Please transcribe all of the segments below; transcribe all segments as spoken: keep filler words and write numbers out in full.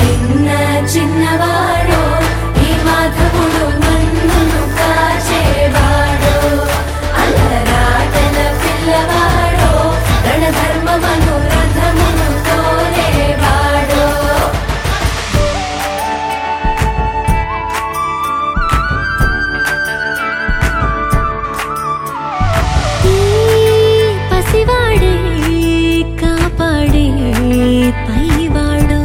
చిన్న చిన్నవాడో ఈ మాధవుడు మన్నును కాచేవాడో అల్లరాటల పిల్లవాడో రణధర్మమను రథమును తోలేవాడో పసివాడే కాపాడే పైవాడు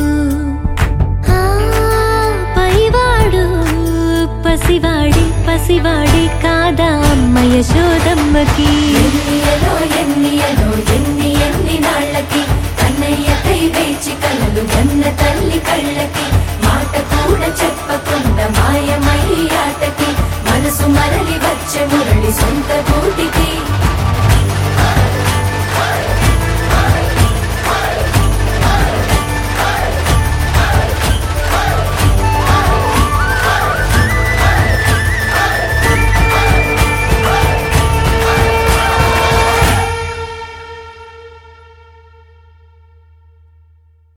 ఆ పైవాడు పసివాడి పసివాడి కాదా అమ్మ యశోదమ్మకి ఎన్నియలో ఎన్నియలో ఎన్ని ఎన్ని నాళ్ళకి కన్నయ్యకై వేచి కలలు కన్న తల్లి కళ్ళకి మాట కూడా చెప్పకుండా మాయమై ఆటకి మనసు మరలి వచ్చే మురళి సొంత గూటికి